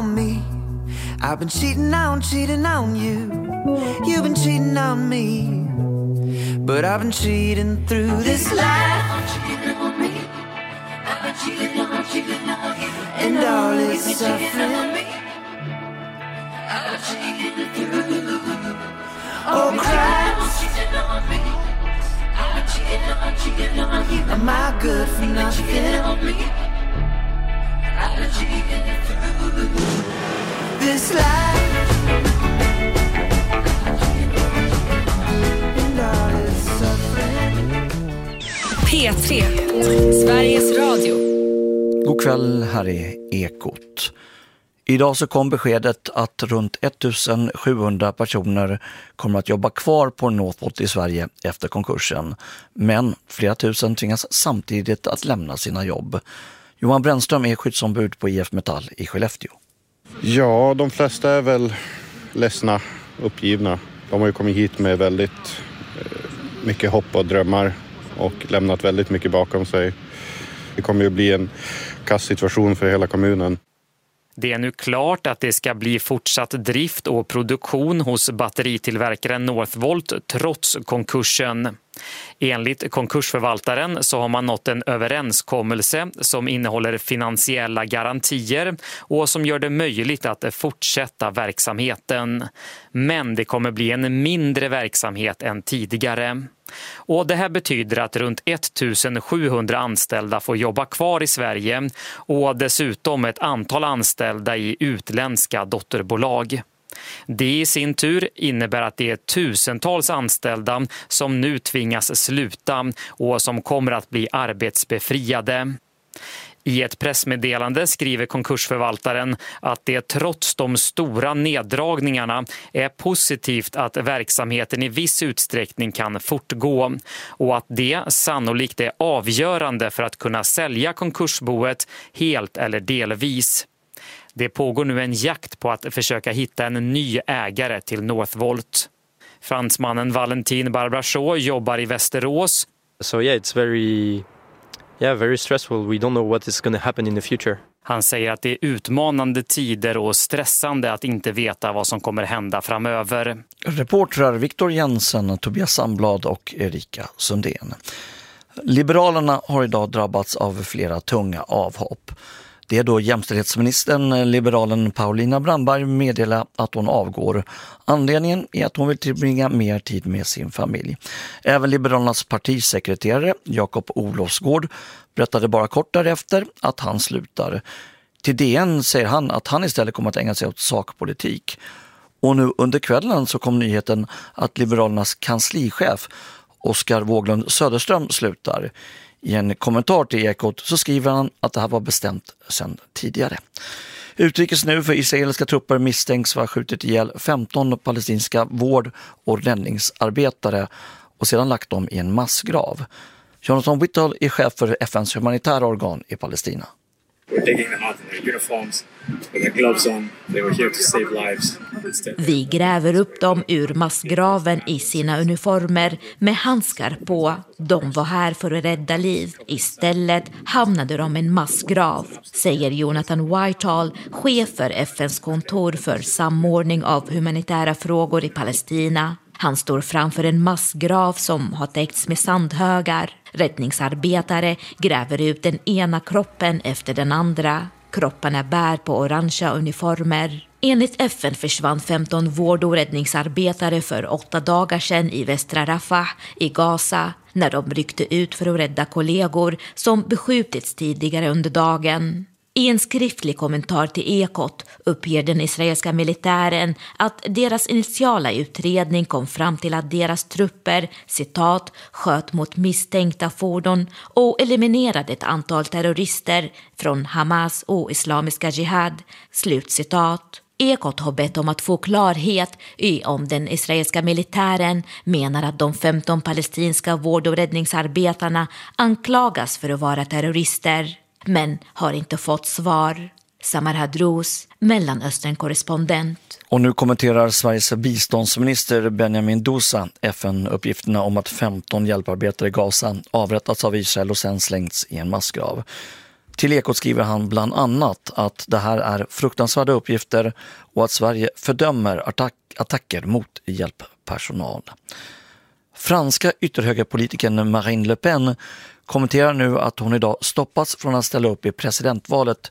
on me. I've been cheating on you. You've been cheating on me. But I've been cheating through this life. And all is suffering. Oh, Christ, am I good for nothing? This life and all is suffering. P3, Sveriges Radio. God kväll, här är Ekot. Idag så kom beskedet att runt 1700 personer kommer att jobba kvar på Northvolt i Sverige efter konkursen. Men flera tusen tvingas samtidigt att lämna sina jobb. Johan Brännström är skyddsombud på IF Metall i Skellefteå. Ja, de flesta är väl ledsna, uppgivna. De har ju kommit hit med väldigt mycket hopp och drömmar och lämnat väldigt mycket bakom sig. Det kommer ju bli en kastsituation för hela kommunen. Det är nu klart att det ska bli fortsatt drift och produktion hos batteritillverkaren Northvolt trots konkursen. Enligt konkursförvaltaren så har man nått en överenskommelse som innehåller finansiella garantier och som gör det möjligt att fortsätta verksamheten. Men det kommer bli en mindre verksamhet än tidigare. Och det här betyder att runt 1700 anställda får jobba kvar i Sverige och dessutom ett antal anställda i utländska dotterbolag. Det i sin tur innebär att det är tusentals anställda som nu tvingas sluta och som kommer att bli arbetsbefriade. I ett pressmeddelande skriver konkursförvaltaren att det trots de stora neddragningarna är positivt att verksamheten i viss utsträckning kan fortgå och att det sannolikt är avgörande för att kunna sälja konkursboet helt eller delvis. Det pågår nu en jakt på att försöka hitta en ny ägare till Northvolt. Fransmannen Valentin Barbrachot jobbar i Västerås. So yeah, it's very stressful. We don't know what is going to happen in the future. Han säger att det är utmanande tider och stressande att inte veta vad som kommer hända framöver. Reportrar Viktor Jensen, Tobias Sandblad och Erika Sundén. Liberalerna har idag drabbats av flera tunga avhopp. Det är då jämställdhetsministern, liberalen Paulina Brandberg, meddelar att hon avgår. Anledningen är att hon vill tillbringa mer tid med sin familj. Även liberalernas partisekreterare Jakob Olofsgård berättade bara kort därefter att han slutar. Till DN säger han att han istället kommer att ägna sig åt sakpolitik. Och nu under kvällen så kom nyheten att liberalernas kanslichef Oskar Wåglund Söderström slutar. I en kommentar till Ekot så skriver han att det här var bestämt sedan tidigare. Utrikes nu för israeliska trupper misstänks ha skjutit ihjäl 15 palestinska vård- och räddningsarbetare och sedan lagt dem i en massgrav. Jonathan Whittle är chef för FNs humanitära organ i Palestina. Vi gräver upp dem ur massgraven i sina uniformer med handskar på. De var här för att rädda liv. Istället hamnade de i en massgrav, säger Jonathan Whitehall, chef för FNs kontor för samordning av humanitära frågor i Palestina. Han står framför en massgrav som har täckts med sandhögar. Räddningsarbetare gräver ut den ena kroppen efter den andra. Kropparna bär på orangea uniformer. Enligt FN försvann 15 vård- och räddningsarbetare för 8 dagar sedan i västra Rafah i Gaza när de ryckte ut för att rädda kollegor som beskjutits tidigare under dagen. I en skriftlig kommentar till Ekot uppger den israeliska militären att deras initiala utredning kom fram till att deras trupper, citat, sköt mot misstänkta fordon och eliminerade ett antal terrorister från Hamas och Islamiska Jihad, slutcitat. Ekot har bett om att få klarhet i om den israeliska militären menar att de 15 palestinska vård- och räddningsarbetarna anklagas för att vara terrorister. Men har inte fått svar. Samar Hadrous, Mellanöstern-korrespondent. Och nu kommenterar Sveriges biståndsminister Benjamin Dousa FN-uppgifterna om att 15 hjälparbetare i Gaza avrättats av Israel och sen slängts i en massgrav. Till Ekot skriver han bland annat att det här är fruktansvärda uppgifter och att Sverige fördömer attacker mot hjälppersonal. Franska ytterhögerpolitikern Marine Le Pen kommenterar nu att hon idag stoppats från att ställa upp i presidentvalet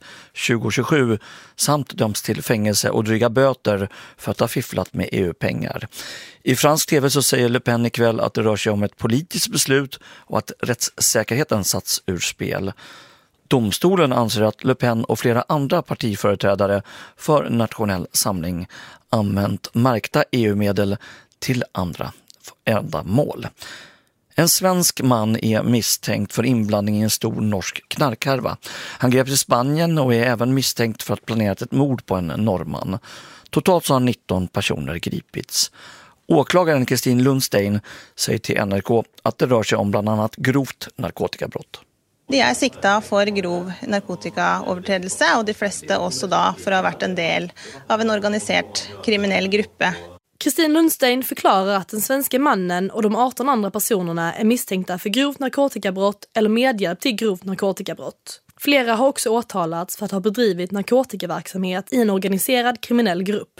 2027 samt döms till fängelse och dryga böter för att ha fifflat med EU-pengar. I fransk tv så säger Le Pen ikväll att det rör sig om ett politiskt beslut och att rättssäkerheten satts ur spel. Domstolen anser att Le Pen och flera andra partiföreträdare för Nationell samling använt märkta EU-medel till andra ändamål. En svensk man är misstänkt för inblandning i en stor norsk knarkhärva. Han greps i Spanien och är även misstänkt för att planera ett mord på en norrman. Totalt så har 19 personer gripits. Åklagaren Kristin Lundstein säger till NRK att det rör sig om bland annat grovt narkotikabrott. De är sikta för grov narkotikaöverträdelse och de flesta också då för att ha varit en del av en organiserad kriminell grupp. Kristin Lundstein förklarar att den svenska mannen och de 18 andra personerna är misstänkta för grovt narkotikabrott eller medhjälp till grovt narkotikabrott. Flera har också åtalats för att ha bedrivit narkotikaverksamhet i en organiserad kriminell grupp.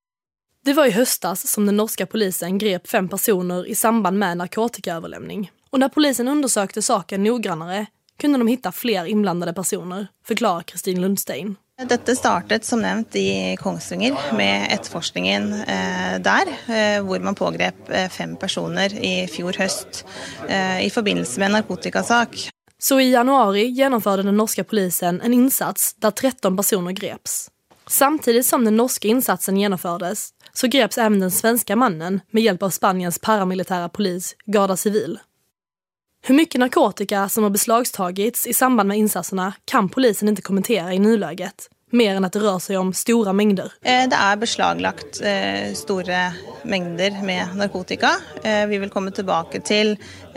Det var i höstas som den norska polisen grep 5 personer i samband med narkotikaöverlämning. Och när polisen undersökte saken noggrannare kunde de hitta fler inblandade personer, förklarar Kristin Lundstein. Detta startade som nämnt i Kongsvinger med efterforskningen där, hvor man pågrep 5 personer i fjol höst i förbindelse med en narkotikasak. Så i januari genomförde den norska polisen en insats där 13 personer greps. Samtidigt som den norska insatsen genomfördes så greps även den svenska mannen med hjälp av Spaniens paramilitära polis Guardia Civil. Hur mycket narkotika som har beslagstagits i samband med insatserna kan polisen inte kommentera i nuläget, mer än att det rör sig om stora mängder. Det är beslaglagt stora mängder med narkotika. Vi vill komma tillbaka till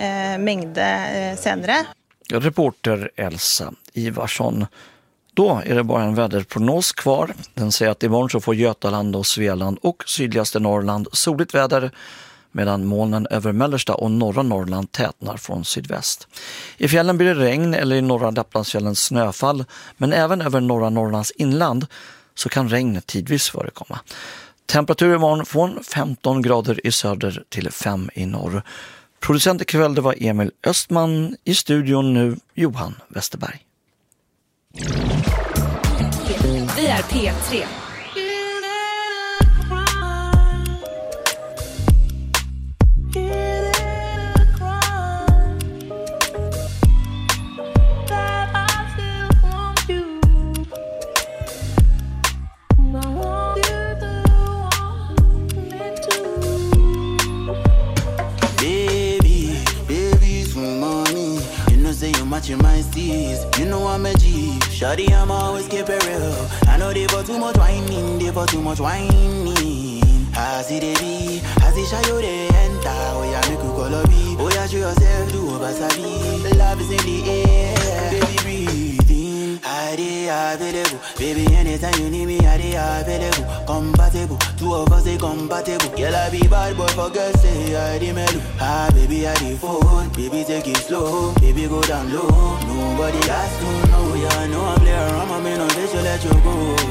mängder senare. Reporter Elsa Ivarsson. Då är det bara en väderprognos kvar. Den säger att imorgon så får Götaland och Svealand och sydligaste Norrland soligt väder, medan molnen över mellersta och norra Norrland tätnar från sydväst. I fjällen blir det regn eller i norra Lapplandsfjällen snöfall, men även över norra Norrlands inland så kan regn tidvis förekomma. Temperatur imorgon från 15 grader i söder till 5 i norr. Producent ikväll det var Emil Östman, i studion nu Johan Westerberg. Vi är P3. Matching my steez, you know I'm a G. Shawty, I'm always keep it real. I know they for too much whining, they for too much whining. I see the B, I see Shayo they enter. Oh yeah, make you call a B. Oh yeah, show yourself, do over sabi. Love is in the air, baby breathe in. I dey available, baby anytime you need me, I dey available. Compatible, 2 of us they compatible. Girl I be bad boy for girls say I dey mellow. Ah baby I dey phone, baby take it slow, baby go down low. Nobody has to know, yeah I know I play around, my man on this you let you go.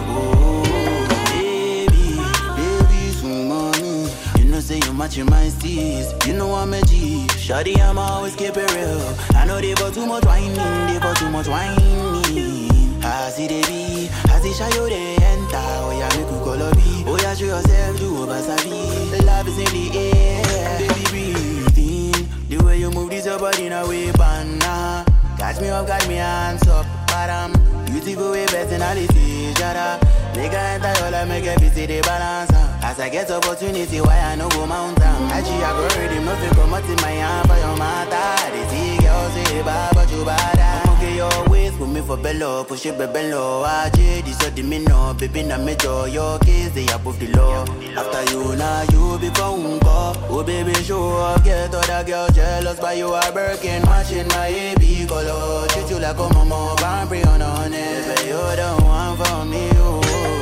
Baby, so mommy, you know say you matching my steez. You know I'm a G, shawty I'm always keep it real. I know they for too much whining, they for too much whining. I see the B, I see Shayo they enter. Oh yeah, make you call a B. Oh yeah, show yourself, do over sabi. Love is in the air, baby breathe in. The way you move this your body in a way, banana. Catch me up, got me hands up, bottom. Beautiful way, personality, shut up. Nigga enter all I make every city balance. As I get opportunity, why I no go mountain. Actually, I go ready, nothing come out in my hand for your matter. They see girls say, bad, but you bad. I'm okay, your waist, put me for bellow, push it, baby, low. I this or the minnow, baby, na me draw your kiss, they above the law. After you, now you become uncle. Oh, baby, show up, get other girl jealous, but you are Birkin, matching my AB color. Treat you like a mama, can't bring on it. But you're the one for me, oh.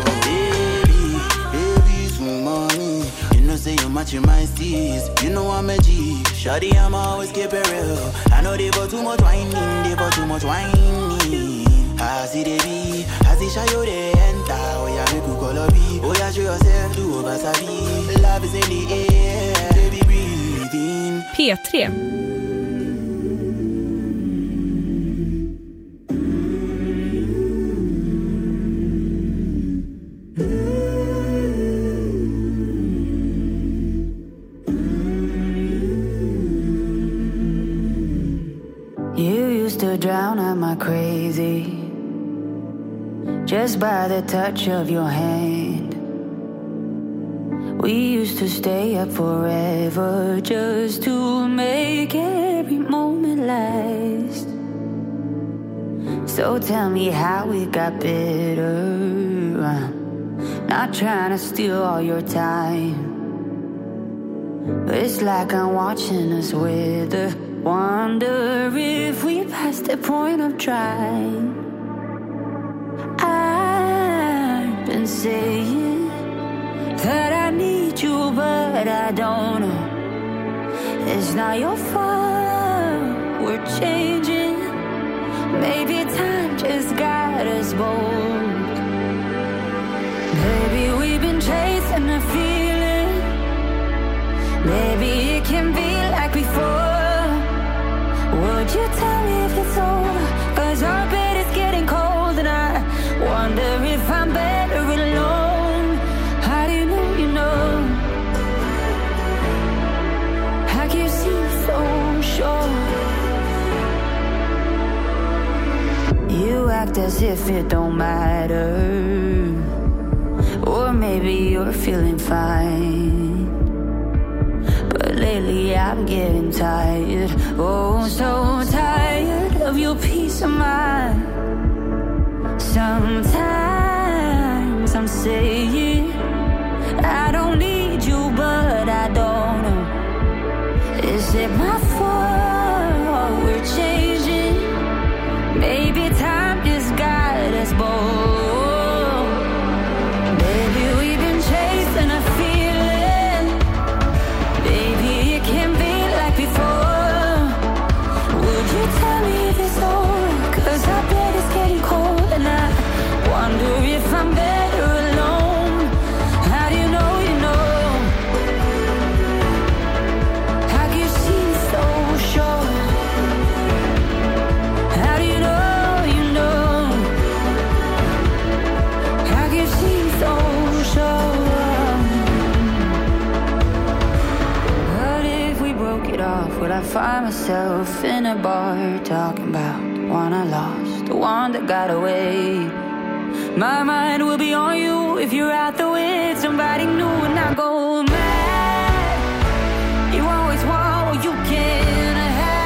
Baby, so mommy, you know say you matching my steez. You know I'm a G, shawty I'm always keep it real. I know they for too much whining, they for too much whining. I see the be, I see show the enter. Oh yeah, make you call up. Oh yeah, show yourself, do over sabi. Love is in the air, baby breathe in. P3. Drown out my crazy just by the touch of your hand. We used to stay up forever just to make every moment last. So tell me how it got better. I'm not trying to steal all your time, but it's like I'm watching us wither. Wonder if we passed the point of trying. I've been saying that I need you, but I don't know. It's not your fault, we're changing. Maybe time just got us both. Baby, we've been chasing a feeling. Maybe it can be like before. Would you tell me if it's over? 'Cause our bed is getting cold and I wonder if I'm better alone. How do you know you know? How can you seem so sure? You act as if it don't matter. Or maybe you're feeling fine. Lately I'm getting tired, oh so tired of your peace of mind. Sometimes I'm saying I don't need you, but I don't know. Is it my fault we're changing? Maybe time just got us both. Baby, we've been chasing a feeling. Baby, it can be like before. Would you tell me if it's over? 'Cause our bed is getting cold and I wonder if I'm better alone. How do you know you know? How can you seem so sure? How do you know you know? How can you seem so sure? It off, would I find myself in a bar talking about the one I lost, the one that got away? My mind will be on you if you're out there with somebody new and I go mad. You always want what you can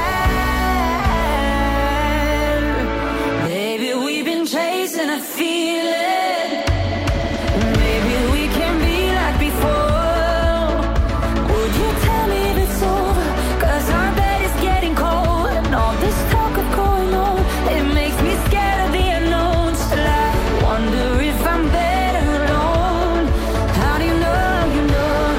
have. Baby, we've been chasing a feeling. Maybe we can be like before. Would you tell me if it's over? 'Cause our bed is getting cold and all this talk of going on, it makes me scared of the unknown. Still I wonder if I'm better alone. How do you know you know?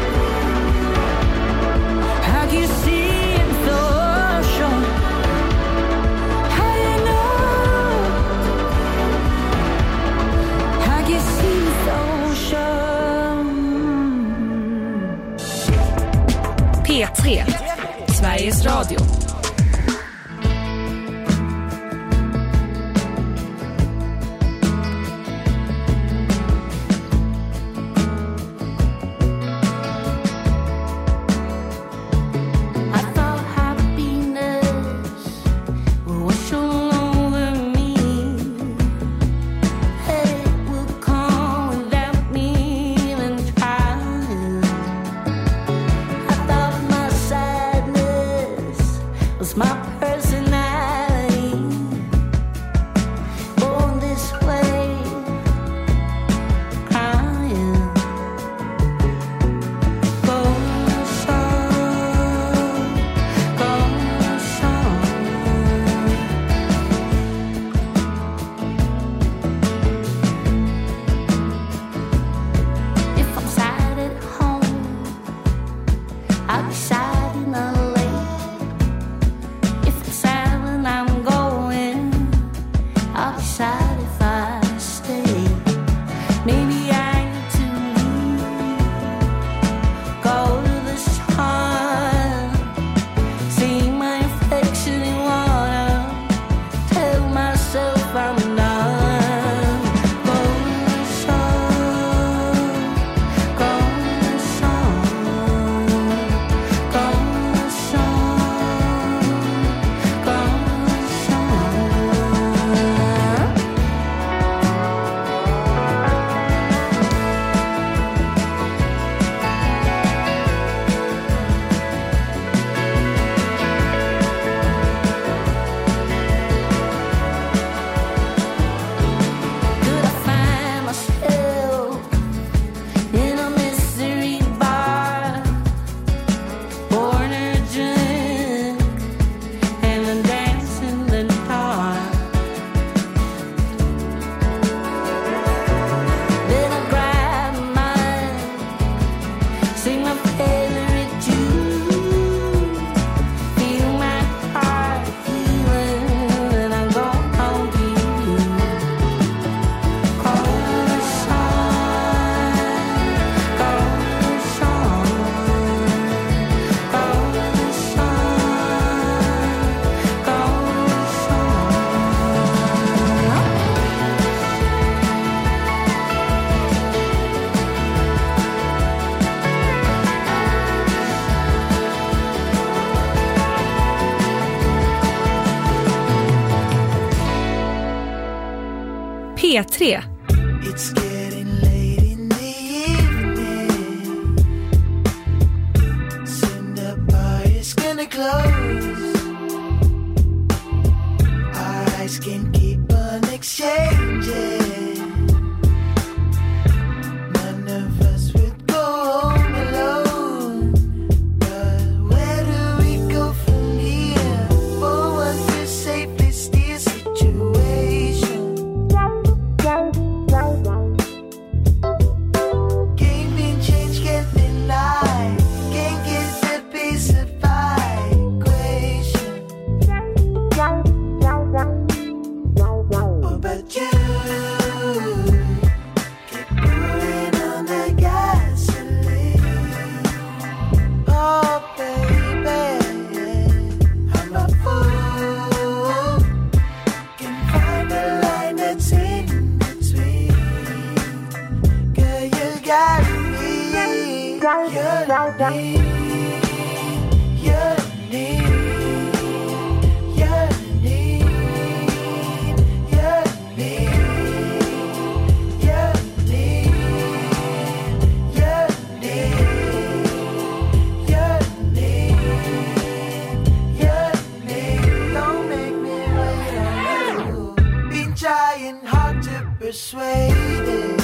How can you see it so sure? How do you know? How can you see it so sure? P3. Sveriges Radio. I thought my sadness P3. It's getting late in the evening. Soon the bar is gonna close. Our eyes can keep on exchanging. None of us would go home alone. But where do we go from here? For one to safely steer situation. Game been changed, can't deny. Can't get the piece of equation. Oh, but you keep pouring on the gasoline. Oh, baby, I'm a fool. Can find a line that's in between. Girl, you got me. You're me. You're me. You're me. You're me. You're me. You're me. You're me. You're me. Don't make me wait on you. Been trying hard to persuade it.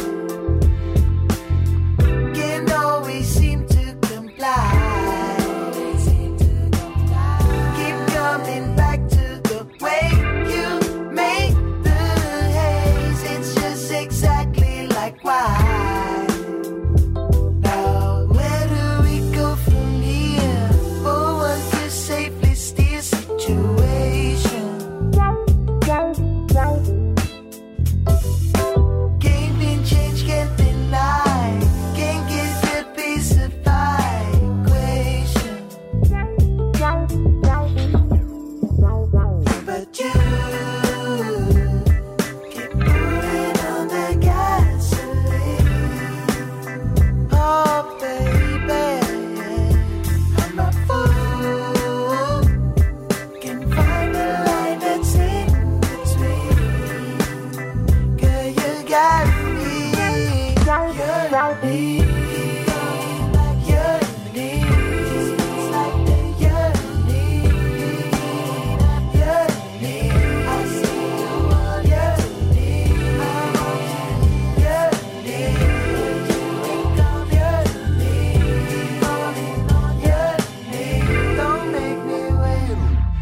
Can't always seem to comply. Keep coming back to the way you make the haze. It's just exactly like why. Now where do we go from here? For one to safely steer situation. Game been changed, can't deny. Can't get the piece of equation. But you keep pouring on the gasoline. Oh, baby, I'm a fool. Can find a line that's in between. Girl, you got me. You're me. You're me. You're me. You're me. I see you want you're me. I want you. You're me. You're me. You're me. Don't make me wait.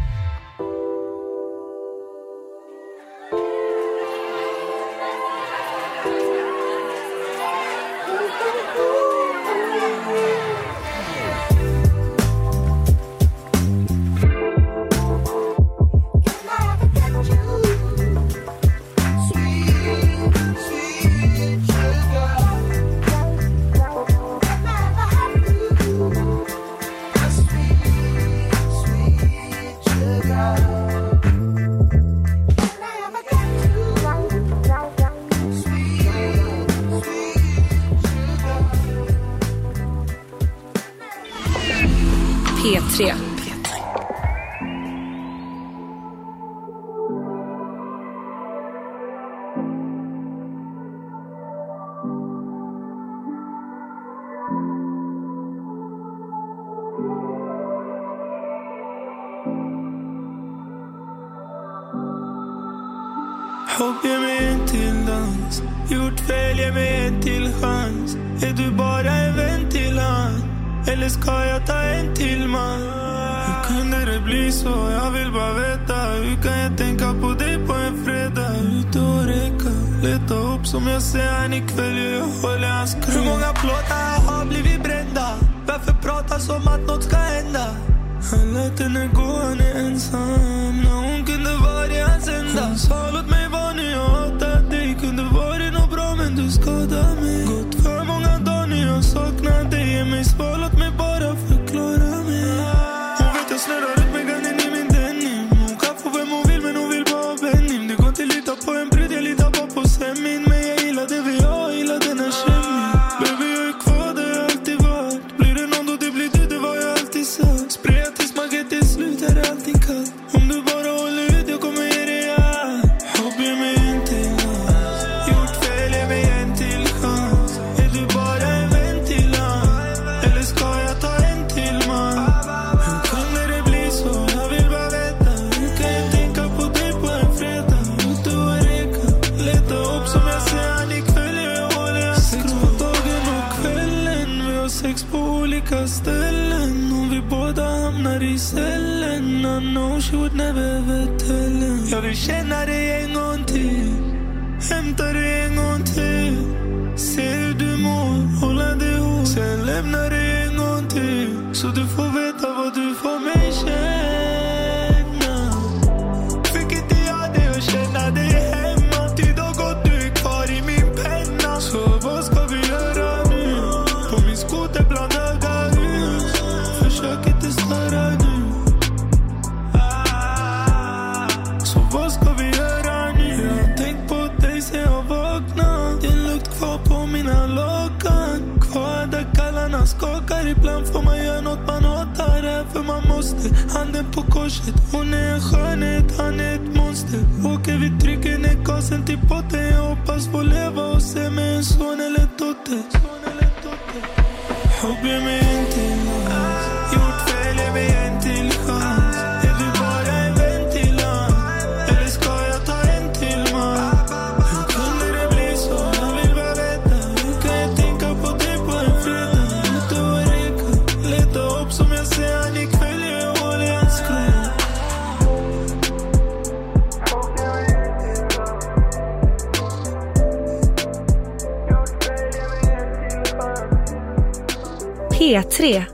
P3. Hopp, ge mig en till dans. Gjort fel, ge mig en till chans. Är du bara en vän till han? Eller ska jag ta en till man? Hur kunde det bli så? Jag vill bara veta. Hur kan jag tänka på dig på en fredag? Ut och reka, leta upp som jag ser han ikväll. Jag håller hans kram. Hur många plåtar har blivit brända? Varför prata som att något ska hända? Han lät henne gå, han är ensam. När hon kunde vara i hans ända. Hon sa låt mig vara nu, jag hatar dig. Kunde varit något bra men du skadar mig. Gått för många dagar nu, jag saknar dig. Ge mig svar, låt mig bara förklara mig. Hon vet jag snurrar ut med gannen i min denim. Hon kan få vem hon vill men hon vill bara ha Benim. Det går inte lita på en brud, jag litar bara på semin. Men jag gillar det vi har, jag gillar den här kemin. Baby jag är kvar där jag alltid varit. Blir det någon då det blir du, det var jag alltid sagt. Spraya tills maget är slut, här är allting kallt. Om du bara håller ut, jag kommer ge dig allt. Hopp, ge mig en till dans. olika ställen. Om vi båda hamnar i cellen, I know she would never ever tell him. Jag vill känna dig en gång till, hämta dig en gång till. Se hur du mår, hålla dig ihop. Sen lämna dig en gång till, så du får veta vad du får mig känna. Fick inte jag dig att känna dig hemma. Tid har gått, du är kvar i min penna. Så vad ska vi göra nu? På min skoter bland höga hus. Försök inte störa nu. Så vad ska vi göra nu? Jag har tänkt på dig sen jag vaknade. Din lukt kvar på mina lakan. Kvar där kallarna skakar. Ibland får man göra något man hatar. Därför man måste. Handen på korset. Hon är en skönhet, han är ett monster. Åker vi trycker ner gasen till potten. Jag hoppas få leva och se med en son eller dotter. Hopp jag mig en till hans. Gjort fel, jag mig en till chans. Är du bara en vän till han? Eller ska jag ta en till man? Hur kunde det bli så? Jag vill bara veta. Hur kan jag tänka på dig på en fredag? Ute och reka, leta upp som jag ser han ikväll. Jag håller i hans kläder. P3.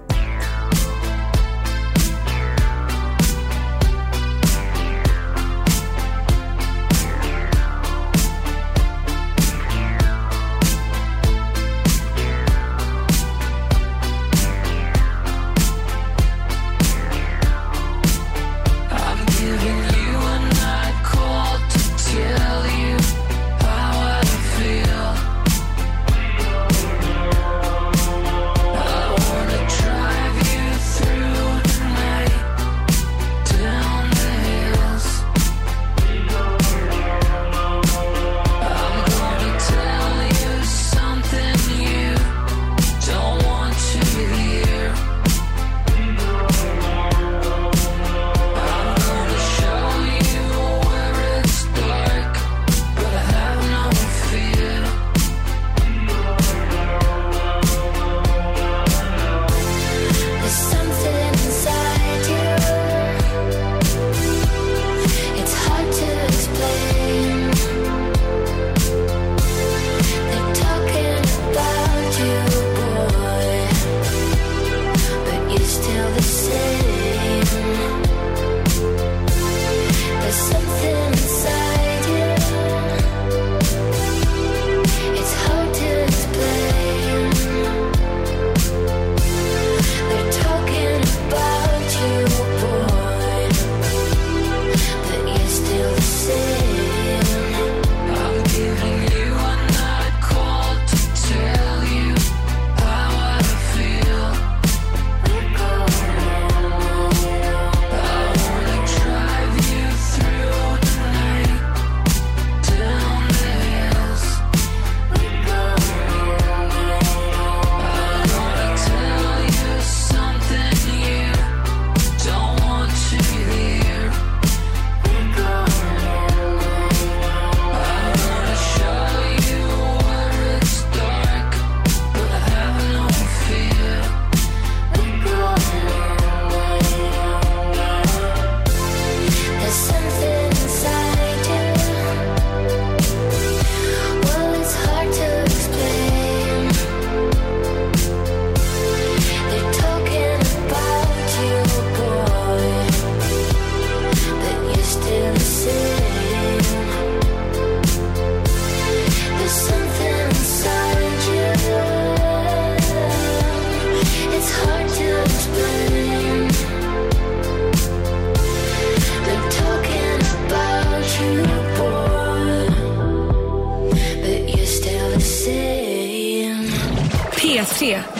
P3.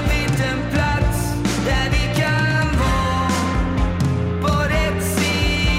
Där vi kan vara på rätt sida.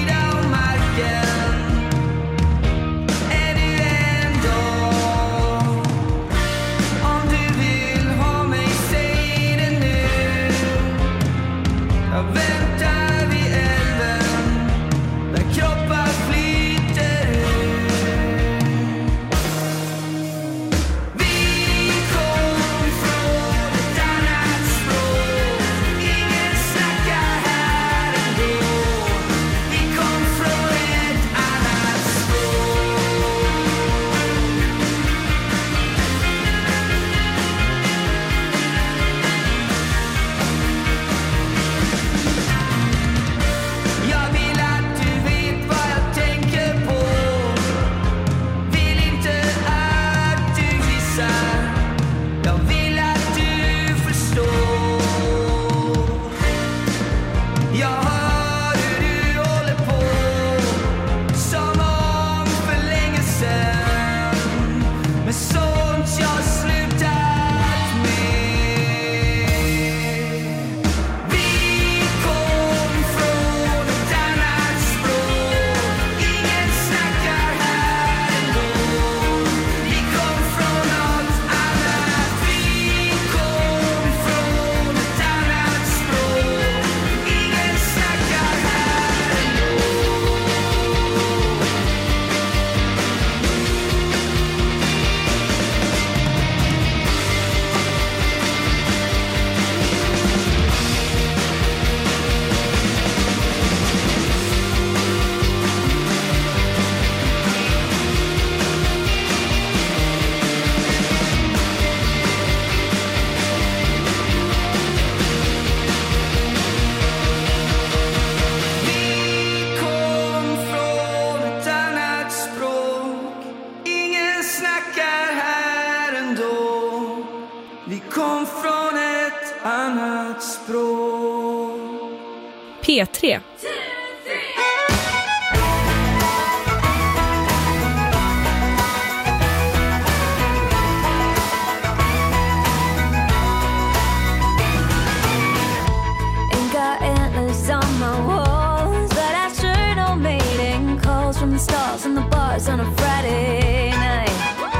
P3. On the bars on a Friday night.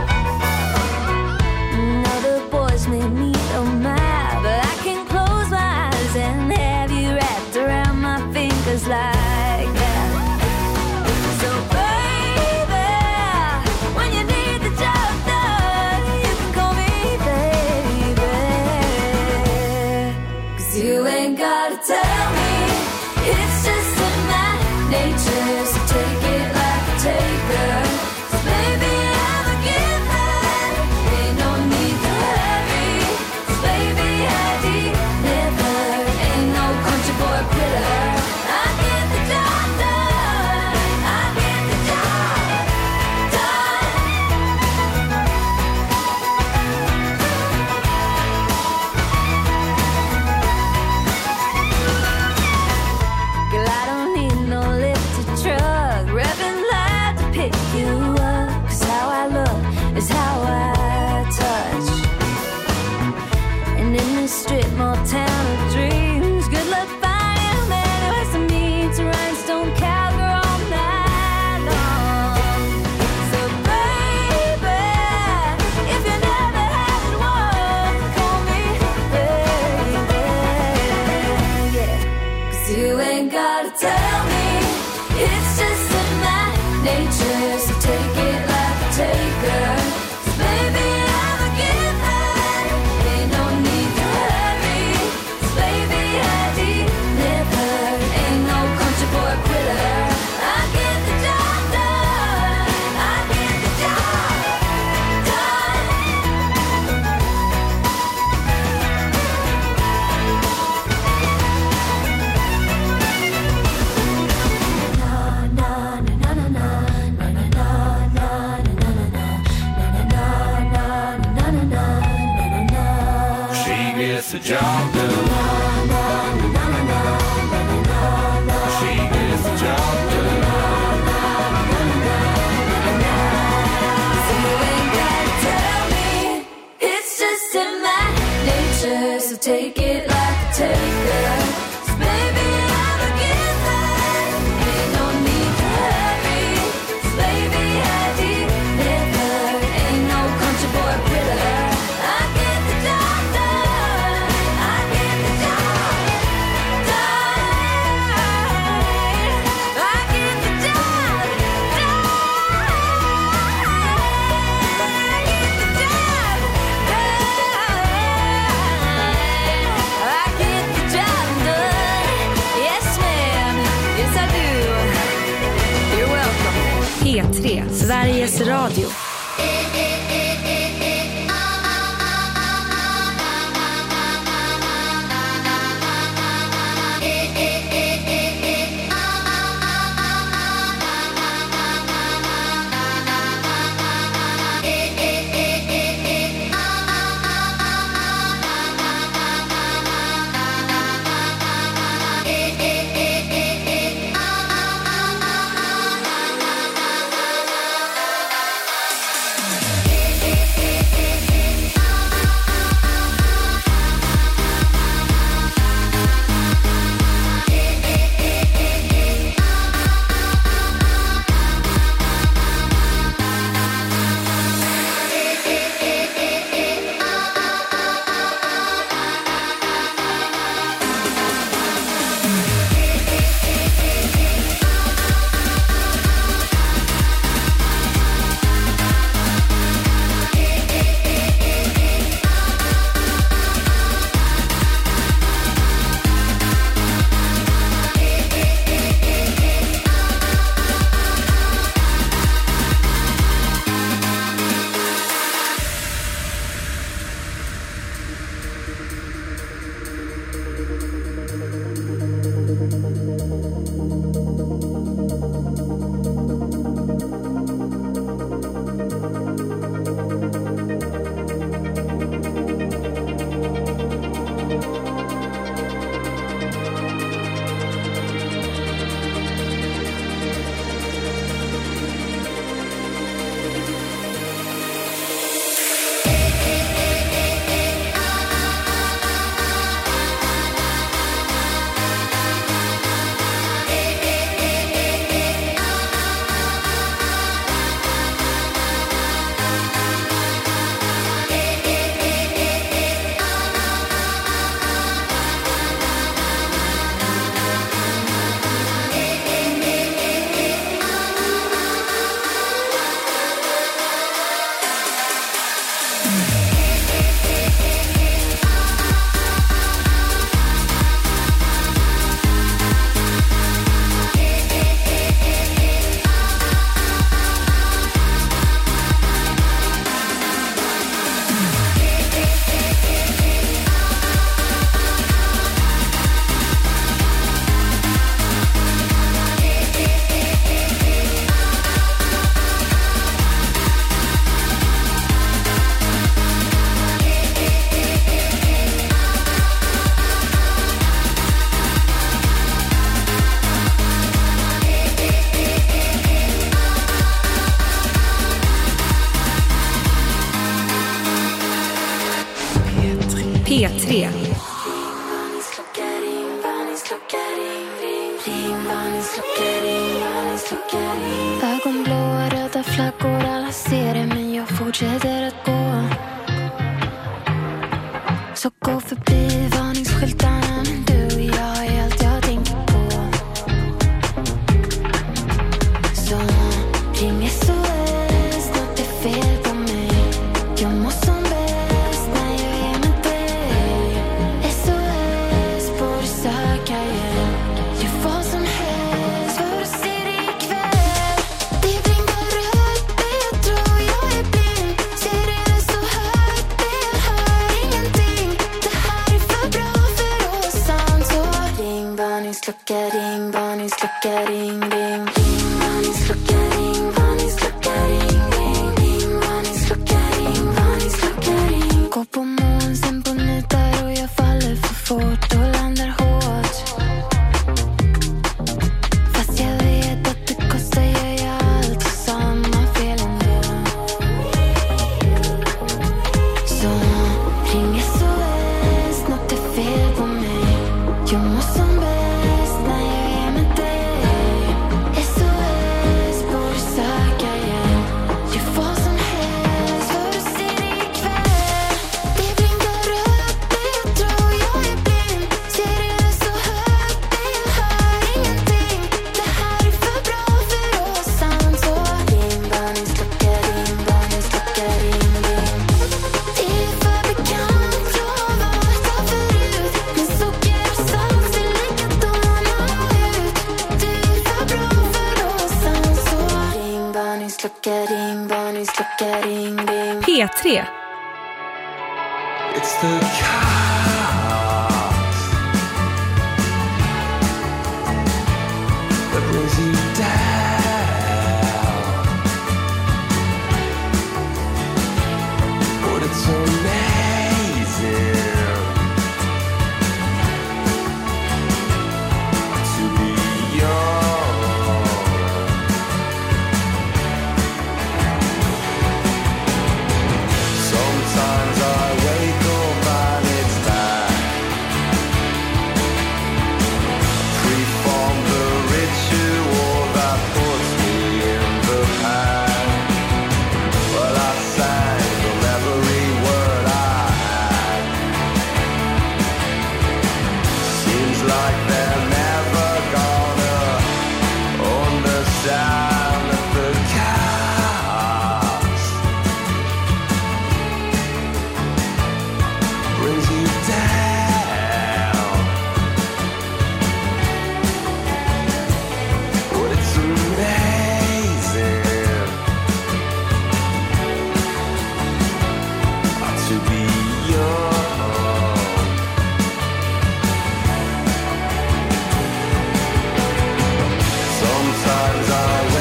Other boys may meet on my, but I can close my eyes and have you wrapped around my fingers like that. So baby, when you need the job done, you can call me baby. 'Cause you ain't gotta tell me, it's just in my nature, so take it like a taker. So baby, I'm a giver, ain't no need to hurry. So baby, I deliver, ain't no country boy quitter. I get the job done, I get the job done. Girl, I don't need no lifted truck, revving loud to pick you up. 'Cause how I look is how I touch. And in this strip mall town of dreams, good luck finding a man who has to meet to rhinestone cowgirl all night long. So baby, if you never had one, call me baby, yeah. 'Cause you ain't gotta tell me, it's just in my nature, so take it like a taker. So baby, I'm a giver, ain't no need to hurry. So baby, I deliver, ain't no country boy quitter. I get the job done, I get the job done. She gets the job done. She gets the job done. So you ain't gotta tell me, it's just in my nature, so take it like a taker. So baby, I'm a giver, ain't no need to hurry. So baby, I deliver, ain't no country boy quitter. I get the job done, I get the job done. I get the job done. P3, Sveriges Radio. Ögonblå, röda flaggor, alla ser det men jag fortsätter att gå. Så gå förbi varningsskyltarna, men du och jag är allt jag tänker på. Så ring SOS, något är fel på mig. Jag mår som bäst när jag är med dig. SOS, borde söka hjälp. Gör vad som helst för att se dig ikväll. Det blinkar rött, jag tror jag är blind. Ser det så högt, jag hör ingenting. Det här är för bra för att vara sant. Så ring varningsklocka, ring varningsklocka, ring, ring, ring varningsklocka, ring varningsklocka, ring, ring, ring varningsklocka, ring varningsklocka, ring. Gå på mån, sen på nutar och jag faller för fort och landar hårt. Fast jag vet att det kostar, gör jag allt och samma fel ändå. Så ring SOS, något är fel på mig. Jag mår som bäst när jag är med dig. SOS, borde söka hjälp. Gör vad som helst för att se dig ikväll. Det blinkar rött, jag tror jag är blind. Ser det så högt, jag hör ingenting. Det här är för bra för att vara sant. Så ring varningsklocka, ring varningsklocka, ring, ring. Det är för bekant och har varit här förut. Men socker och salt ser likadana ut. Du är för bra för att vara sant. Så ring varningsklocka, ring varningsklocka, ring, ring. P3. It's the chaos that brings you down. But it's amazing to be young. Sometimes I wake up and it's back. Pre-form the ritual that puts me in the pack. Well, I sang from every word I had. Seems like they're never gonna understand that the chaos brings you down. But it's amazing to be young. Sometimes I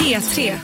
P3.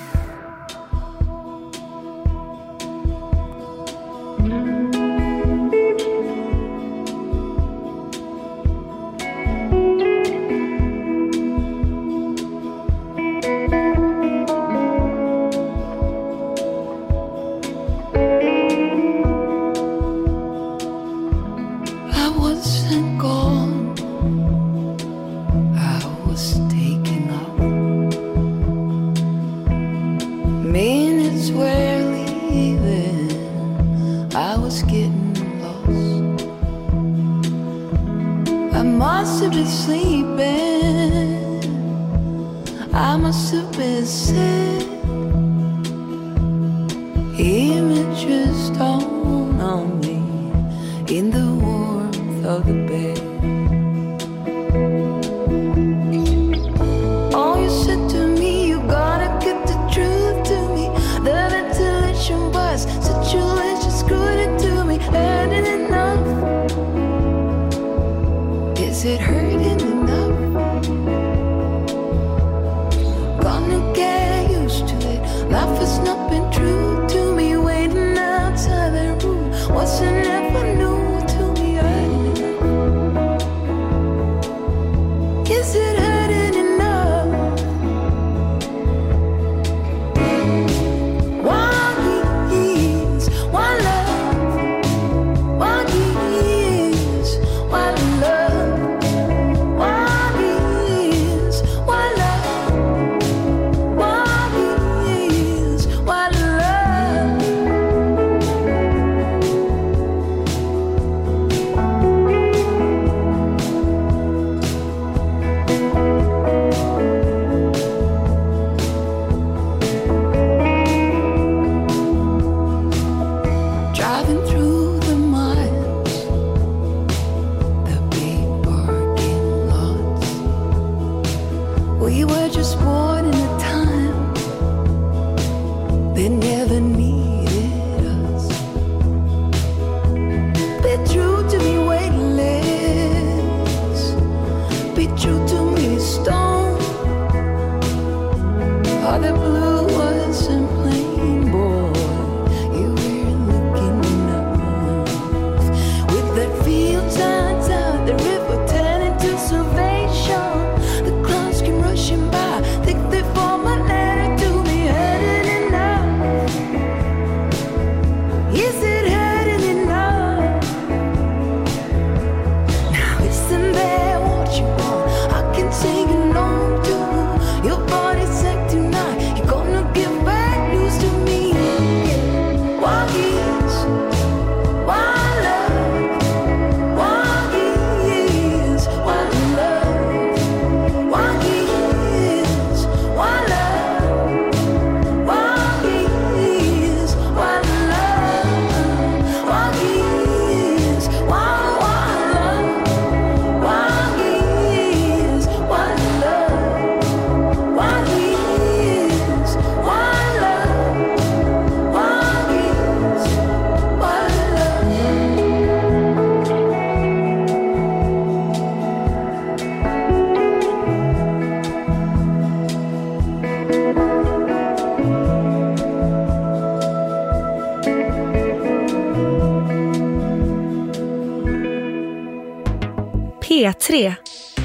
P3.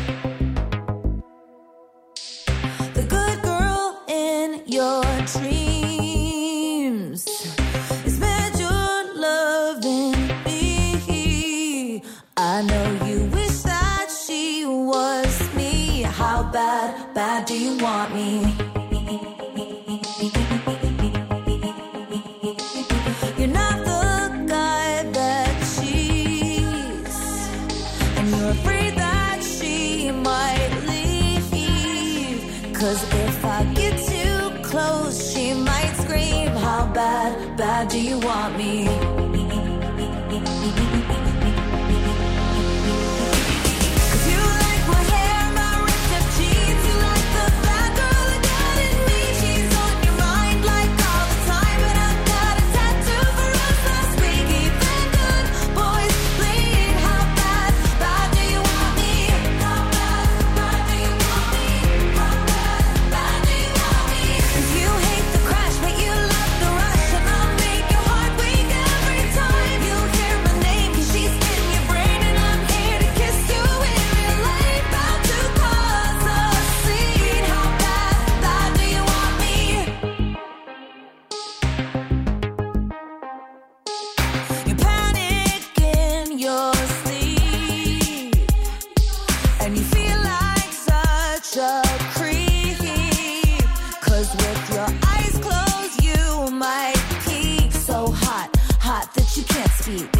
The good girl in your dreams is meant your loving me. I know you wish that she was me. How bad do you want me? You're not the guy that she's, and you're afraid that she might leave. 'Cause if I get too close, she might scream. How bad do you want me? you can't speak.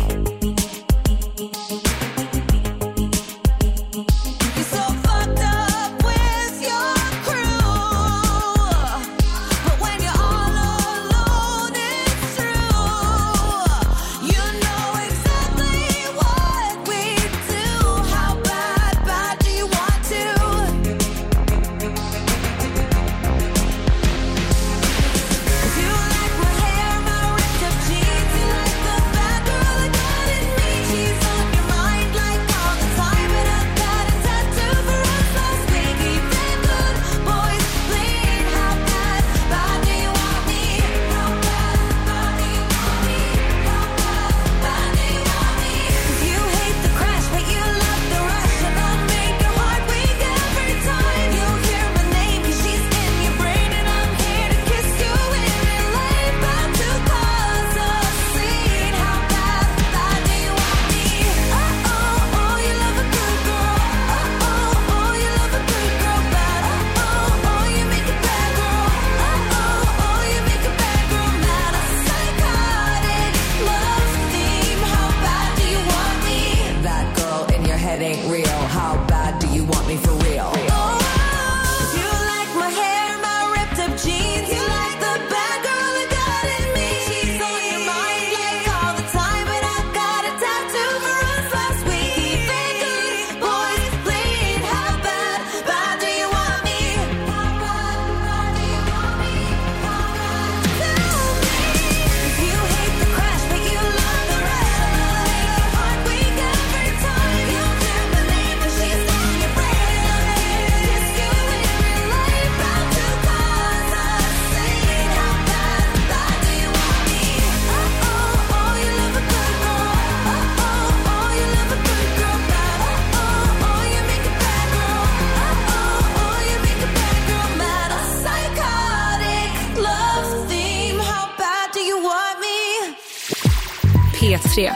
P3.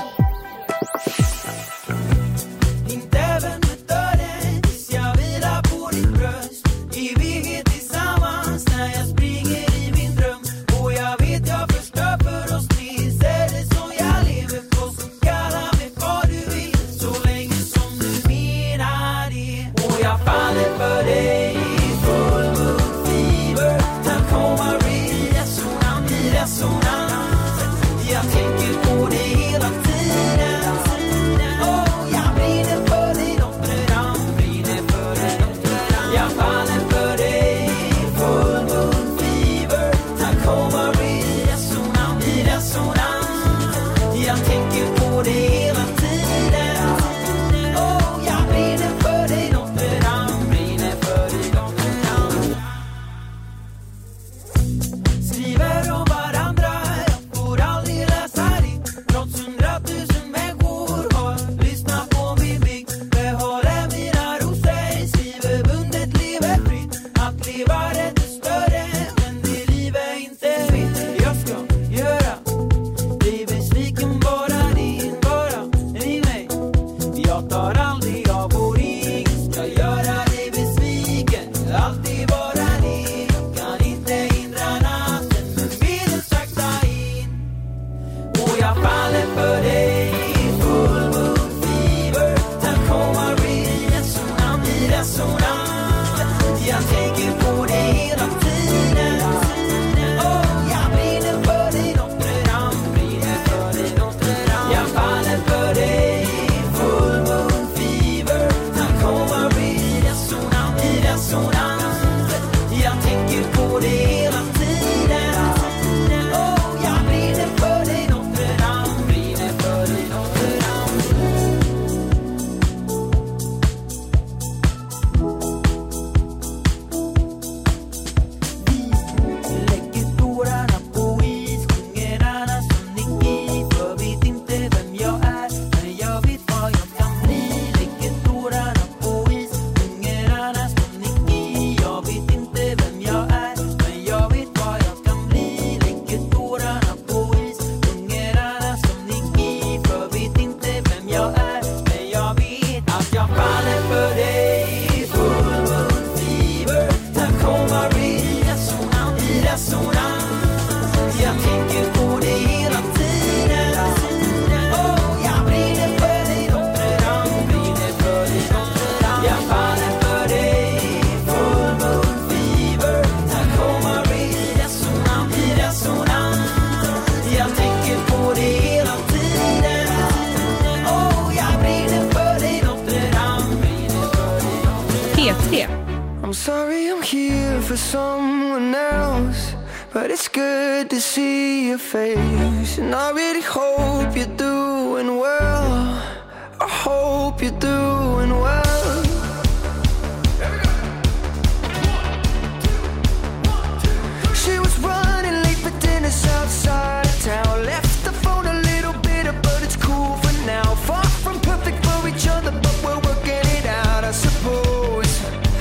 P3. I'm sorry I'm here for someone else, but it's good to see your face. And I really hope you're doing well. I hope you're doing well. She was running late for dinner outside of town. Left the phone a little bitter, but it's cool for now. Far from perfect for each other, but we're working it out, I suppose.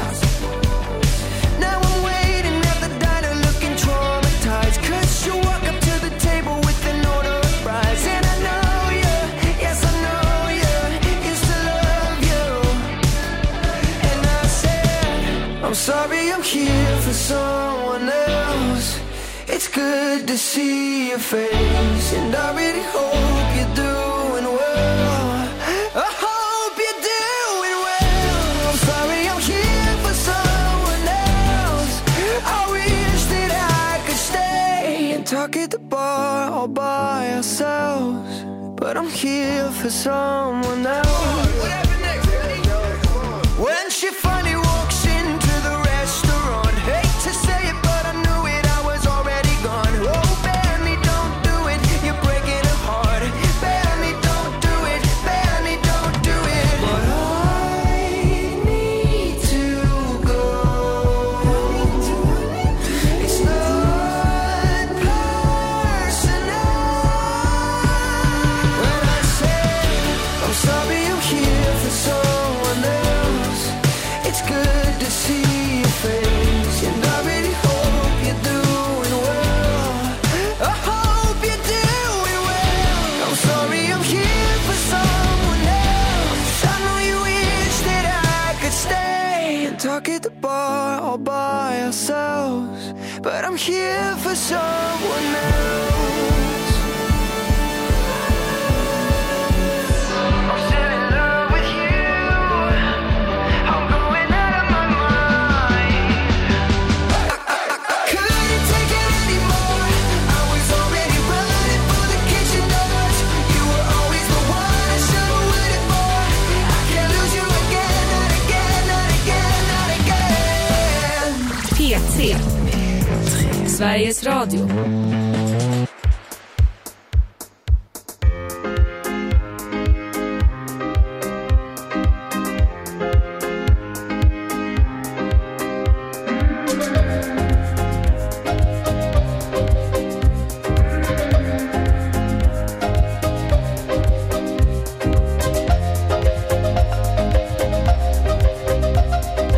Now I'm waiting at the diner looking traumatized, 'cause you walk up to the table with an order of fries. And I know you, yes I know you, used to love you. And I said, I'm sorry I'm here for someone else. It's good to see your face, and I really hope you're doing well. I hope you're doing well. I'm sorry I'm here for someone else. I wish that I could stay and talk at the bar all by ourselves, but I'm here for someone else. When she finally walks into the restaurant, hate to say it, but I knew it, I was already gone. Oh, Benny, don't do it, you're breaking her heart. Benny, don't do it, Benny, don't do it. But I need to go. It's not personal. When I say I'm sorry I'm here for someone else, it's good to see your face, and I really hope you're doing well. I hope you're doing well. I'm sorry I'm here for someone else. I know you wish that I could stay and talk at the bar all by ourselves, but I'm here for someone else. I'm still in love with you. I'm going out of my mind. I couldn't take it anymore. I was already running for the kitchen doors. You were always the one I should have waited for. I can't lose you again, not again, not again, not again. P3. Sveriges Radio.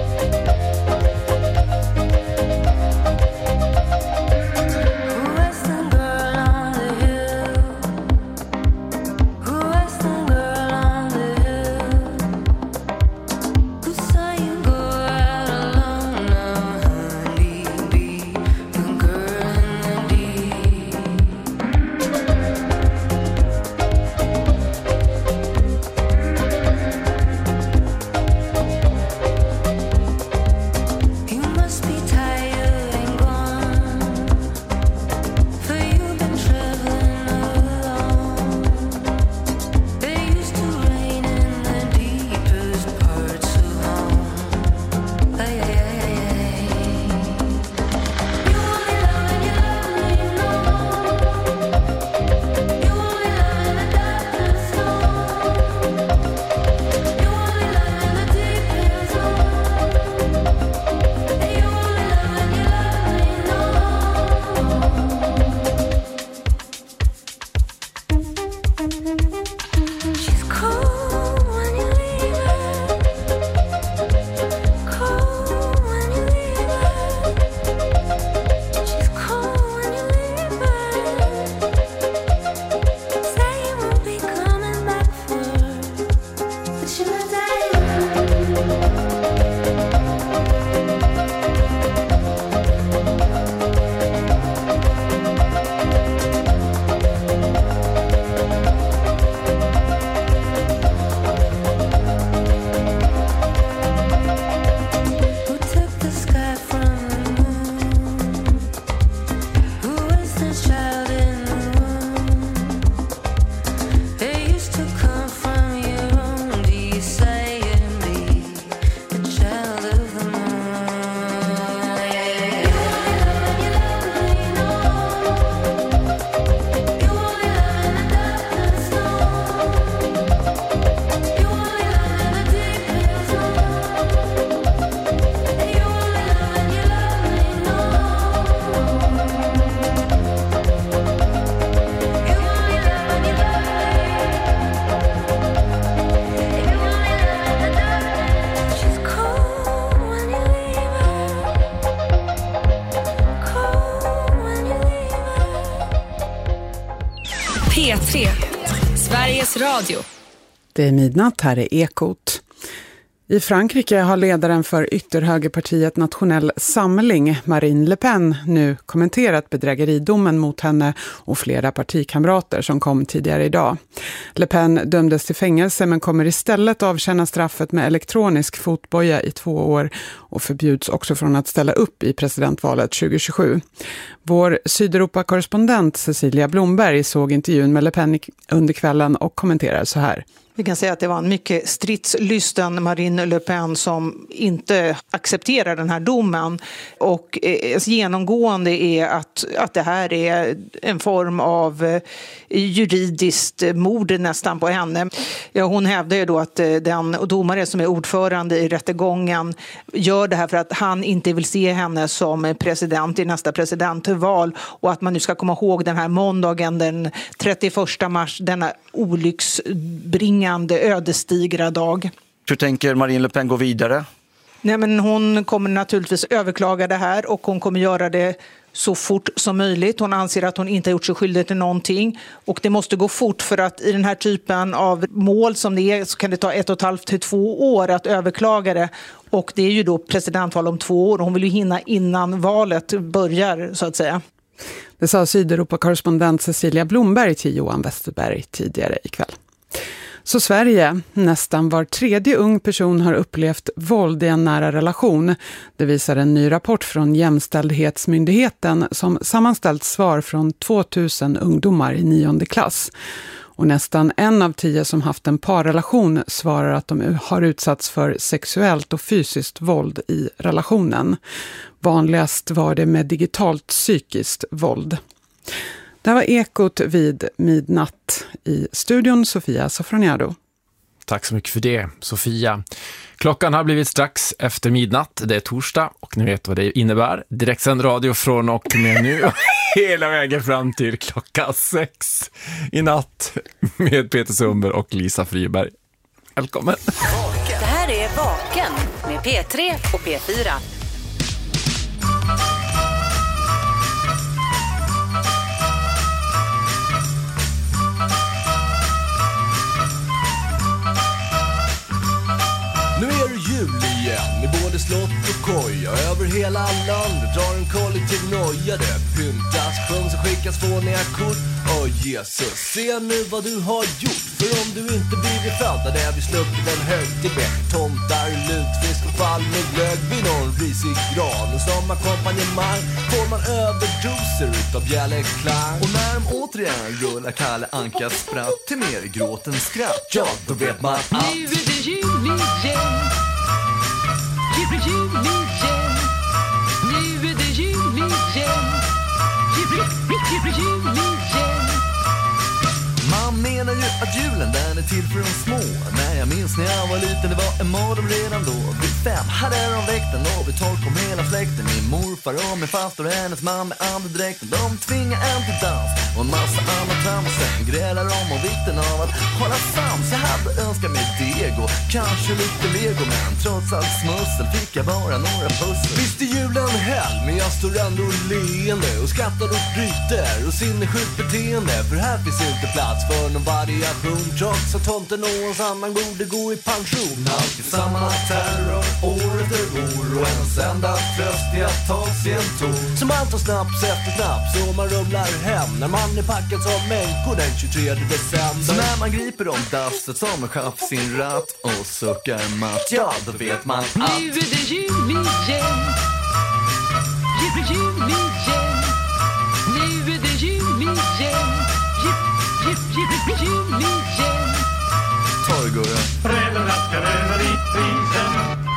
Rest P3, Sveriges Radio. Det är midnatt, här är Ekot. I Frankrike har ledaren för ytterhögerpartiet Nationell Samling, Marine Le Pen, nu kommenterat bedrägeridomen mot henne och flera partikamrater som kom tidigare idag. Le Pen dömdes till fängelse men kommer istället avtjäna straffet med elektronisk fotboja i 2 år och förbjuds också från att ställa upp i presidentvalet 2027. Vår Sydeuropa-korrespondent Cecilia Blomberg såg intervjun med Le Pen under kvällen och kommenterar så här. Vi kan säga att det var en mycket stridslysten Marine Le Pen som inte accepterar den här domen. Och genomgående är att det här är en form av juridiskt mord nästan på henne. Ja, hon hävdar ju då att den domare som är ordförande i rättegången gör det här för att han inte vill se henne som president i nästa presidentval. Och att man nu ska komma ihåg den här måndagen den 31 mars, denna olycksbringande ödesdigra dag. Hur tänker Marine Le Pen gå vidare? Nej, men hon kommer naturligtvis överklaga det här och hon kommer göra det så fort som möjligt. Hon anser att hon inte har gjort sig skyldig till någonting och det måste gå fort för att i den här typen av mål som det är så kan det ta 1,5 till 2 år att överklaga det. Och det är ju då presidentval om 2 år och hon vill ju hinna innan valet börjar så att säga. Det sa Sydeuropa-korrespondent Cecilia Blomberg till Johan Westerberg tidigare ikväll. Så Sverige, nästan var 3:e ung person har upplevt våld i en nära relation. Det visar en ny rapport från Jämställdhetsmyndigheten som sammanställt svar från 2000 ungdomar i 9:e klass. Och nästan 1 av 10 som haft en parrelation svarar att de har utsatts för sexuellt och fysiskt våld i relationen. Vanligast var det med digitalt psykiskt våld. Det var Ekot vid midnatt. I studion Sofia Sofroniado. Tack så mycket för det, Sofia. Klockan har blivit strax efter midnatt. Det är torsdag och ni vet vad det innebär. Direktsänd radio från och med nu hela vägen fram till klockan 6 i natt med Peter Sumber och Lisa Friberg. Välkommen! Det här är Vaken med P3 och P4. Nu är det jul igen med både slott och koja. Över hela landet drar en kollektiv noja. Det pyntas, sjungs och skickas fåniga kort. Åh Jesus, se nu vad du har gjort. För om du inte blivit född hade vi sluppit en högtid med tomtar, lutfisk och fall med glögg vid någon risig gran. Och som ackompanjemang får man överdoser utav bjällerklang. Och när de återigen rullar Kalle Ankas spratt till mer gråt än skratt, ja då vet man att nu är det jul igen. Jul igen. Nu är det jul igen. Jul igen. Man menar ju att julen den är till för de små. När jag minns när jag var liten, det var en morgon redan då. Vid 5 hade de väkten och vid 12 kom hela släkten. Min morfar och min faster och hennes man med andedräkten. De tvingar en till dans och en massa annat trams. Sen grälar om och vikten av att hålla sams. Jag hade önskat mig deg och kanske lite lego. Men trots allt smussel fick jag bara några pussel. Visst är julen helg, men jag står ändå leende och skrattar och bryter och sinnessjukt beteende. För här finns inte plats för någon variation. Trots att tomten och hans annan borde gå i pension. Alltid samma terror, år efter år. Och ens enda tröst är att ta sig en ton. Som man tar snaps efter snaps och man rumlar hem. När man är packad som mänkor den 23 december. Så när man griper om dasset som en chef sin ratt och suckar matt, ja då vet man att nu är det jul igen. Jul igen. Nu är det jul igen. Jul igen. ta det Gurra. Föräldrarna ska röna i prisen.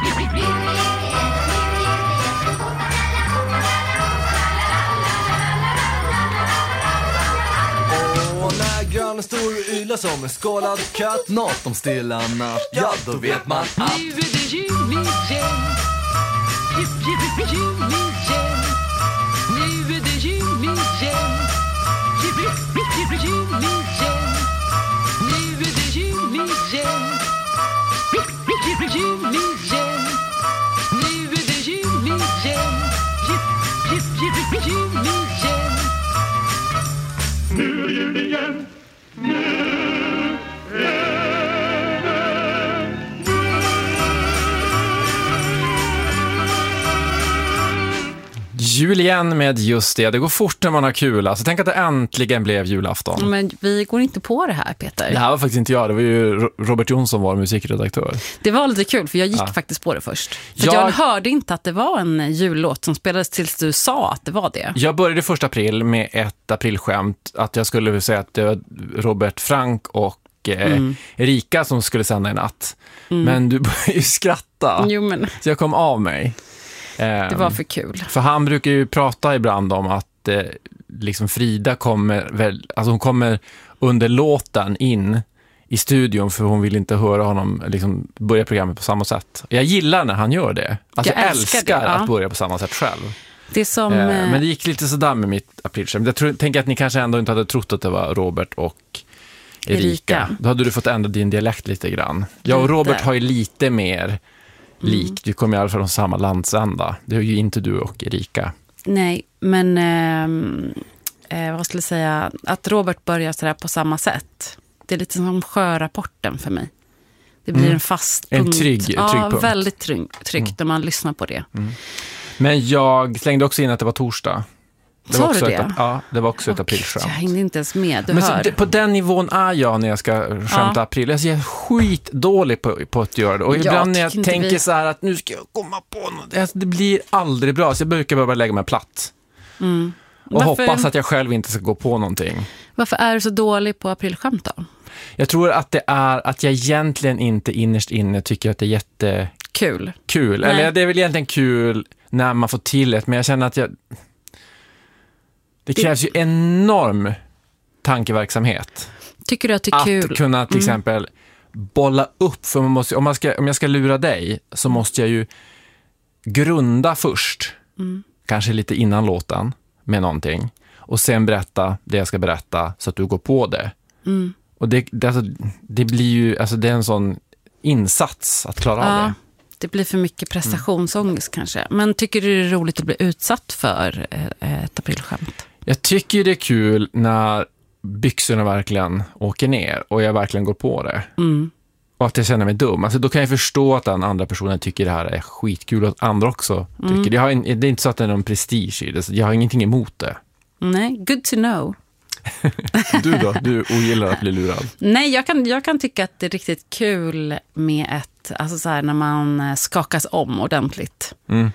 Och när grannen står och ylar som en skålad katt, något om stilla natt, ja då vet man att nu är det jul igen. Jul igen. Nu är det jul igen. Jul igen. Nu är det jul igen. Jul igen. Nu är det jul igen. Jul igen. Nu är jul igen. Jul igen med just det. Det går fort när man har kul. Alltså, tänk att det äntligen blev julafton. Men vi går inte på det här, Peter. Det här var faktiskt inte jag. Det var ju Robert Jonsson, var musikredaktör. Det var lite kul, för jag gick faktiskt på det först. För jag hörde inte att det var en jullåt som spelades tills du sa att det var det. Jag började 1 april med ett aprilskämt. Att jag skulle säga att det var Robert Frank och Erika som skulle sända i natt. Men du började ju skratta. Jo, men... Så jag kom av mig. Det var för kul. För han brukar ju prata ibland om att liksom Frida kommer väl, alltså hon kommer under låten in i studion, för hon vill inte höra honom liksom börja programmet på samma sätt. Jag gillar när han gör det. Alltså jag älskar att börja på samma sätt själv. Det är som, men det gick lite sådär med mitt aprilskämt. Jag tänker att ni kanske ändå inte hade trott att det var Robert och Erika. Då hade du fått ändra din dialekt lite grann. Jag och Robert har ju lite mer likt. Du kommer i alla fall från samma landsända. Det är ju inte du och Erika. Nej, men vad skulle jag säga? Att Robert börjar sådär på samma sätt. Det är lite som sjörapporten för mig. Det blir en fast punkt. En trygg punkt. Väldigt tryggt när man lyssnar på det. Men jag slängde också in att det var torsdag. Det var också ja, det var också ett aprilskämt. Jag hängde inte ens med, men så, på den nivån är jag när jag ska skämta april. Jag är skitdålig på att göra det. Och ibland när jag tänker så här att nu ska jag komma på något. Det blir aldrig bra, så jag brukar bara lägga mig platt. Och hoppas att jag själv inte ska gå på någonting. Varför är du så dålig på aprilskämt då? Jag tror att det är att jag egentligen inte innerst inne tycker att det är jättekul. Eller det är väl egentligen kul när man får till det, men jag känner att det krävs ju enorm tankeverksamhet. Tycker du att det är kul? Att kunna till exempel bolla upp. För man måste, om jag ska lura dig så måste jag ju grunda först. Kanske lite innan låten med någonting. Och sen berätta det jag ska berätta så att du går på det. Och det blir ju, alltså det är en sån insats att klara av det. Det blir för mycket prestationsångest kanske. Men tycker du det är roligt att bli utsatt för ett aprilskämt? Jag tycker det är kul när byxorna verkligen åker ner och jag verkligen går på det. Och att jag känner mig dum. Alltså då kan jag förstå att den andra personen tycker det här är skitkul och att andra också tycker. Det är inte så att det är någon prestige i det. Jag har ingenting emot det. Nej, good to know. Du då? Du ogillar att bli lurad? Nej, jag kan tycka att det är riktigt kul med alltså så här, när man skakas om ordentligt.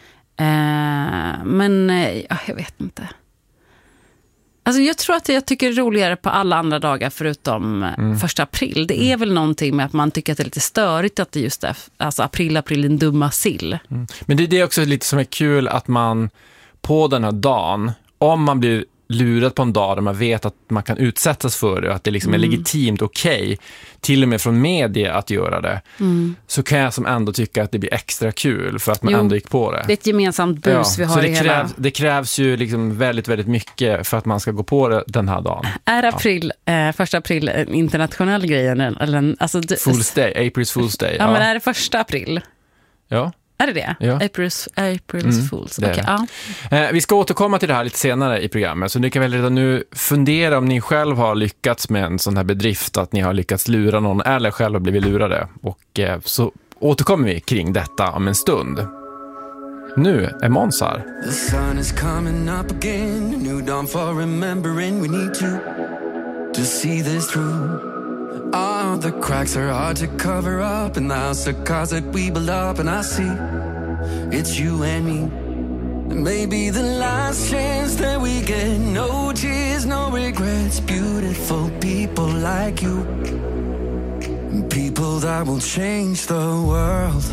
Men jag vet inte. Alltså jag tror att jag tycker det är roligare på alla andra dagar förutom 1 april. Det är väl någonting med att man tycker att det är lite störigt att det just är alltså april, en dumma sill. Men det är också lite som är kul att man på den här dagen, om man blir lurat på en dag där man vet att man kan utsättas för det och att det liksom är legitimt okej, till och med från media att göra det, så kan jag som ändå tycka att det blir extra kul för att man ändå gick på det. Det är ett gemensamt bus vi har så i hela. Det krävs ju liksom väldigt, väldigt mycket för att man ska gå på det den här dagen. Är april, 1 april en internationell grej? Eller, alltså, Fool's Day, April's Fool's Day. Ja, men är det 1 april? Ja. Är det det? Ja. April's Fools. Okay, vi ska återkomma till det här lite senare i programmet. Så ni kan väl redan nu fundera om ni själv har lyckats med en sån här bedrift, att ni har lyckats lura någon eller själv har blivit lurade. Och så återkommer vi kring detta om en stund. Nu är Måns här. The sun is coming up again. New dawn for remembering we need to see this through. All the cracks are hard to cover up, and the house of cards that we build up, and I see it's you and me. Maybe the last chance that we get. No tears, no regrets. Beautiful people like you, people that will change the world.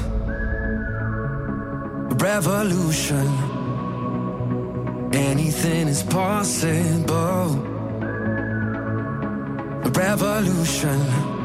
Revolution, anything is possible. Revolution.